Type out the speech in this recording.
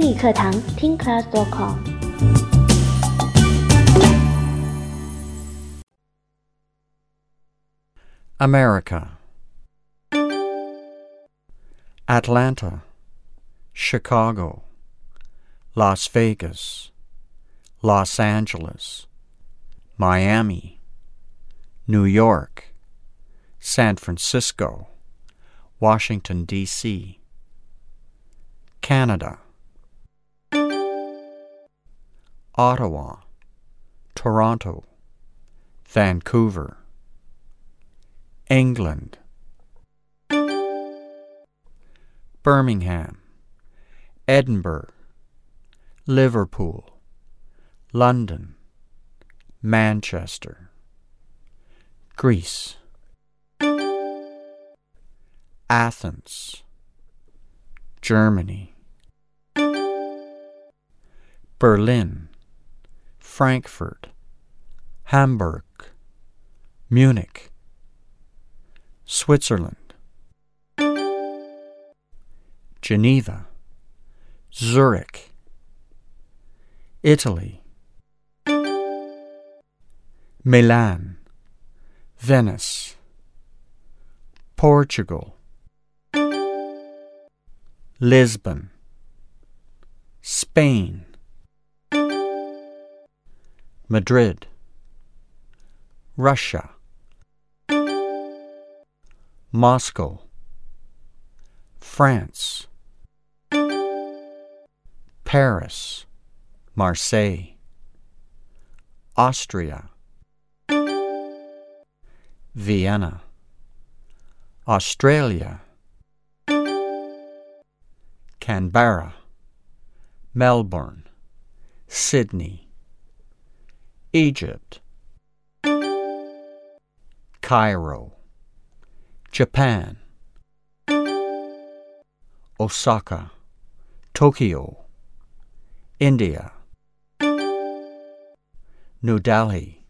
语课堂听 class.com。 America. Atlanta, Chicago, Las Vegas, Los Angeles, Miami, New York, San Francisco, Washington, D.C., Canada, Ottawa, Toronto, Vancouver, England, Birmingham, Edinburgh, Liverpool, London, Manchester, Greece, Athens, Germany, Berlin, Frankfurt, Hamburg, Munich, Switzerland, Geneva, Zurich, Italy, Milan, Venice, Portugal, Lisbon, Spain, Madrid, Russia, Moscow, France, Paris, Marseille, Austria, Vienna, Australia, Canberra, Melbourne, Sydney, Egypt, Cairo, Japan, Osaka, Tokyo, India, New Delhi,